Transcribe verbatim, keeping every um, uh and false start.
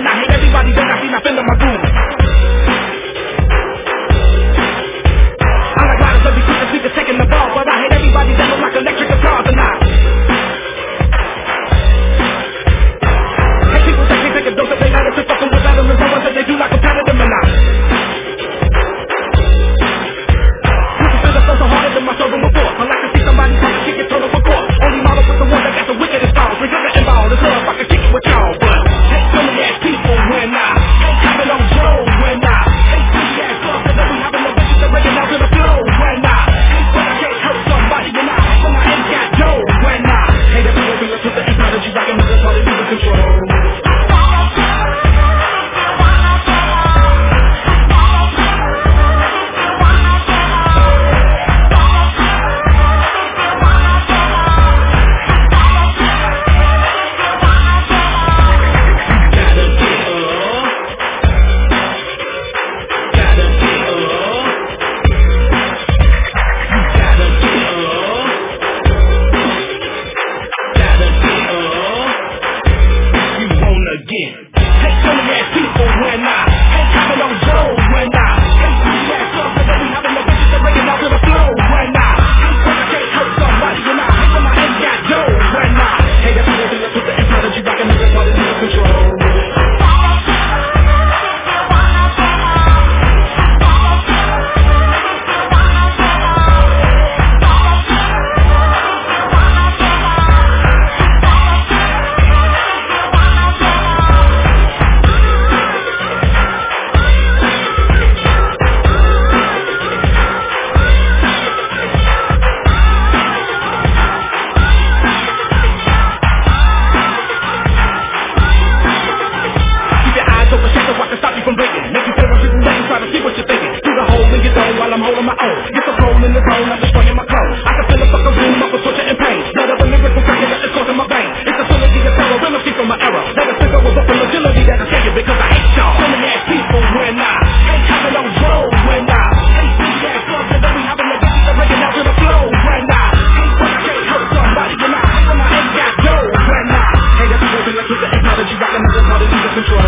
I hate everybody that I see not feeling my groove. I like riders every quick and speakers taking the ball, but I hate everybody that look like electric guitars and I hate people that can't take a dose of their medicine, fucking with veterans, no one said they do like competitive and I so harder than my servant before. I like to see somebody come and kick it, turn up a court. Only model with the one that got the wickedest balls. We got the involved as well if I can kick it with y'all. But hate silly ass people when I hate coming on Joe when I hate silly ass girls that don't be having no bitches that breaking out to the flow when I hate when I can't hurt somebody when I hate when I ain't got dough when I hate every open up to the anthology like I'm just party losing control. Control.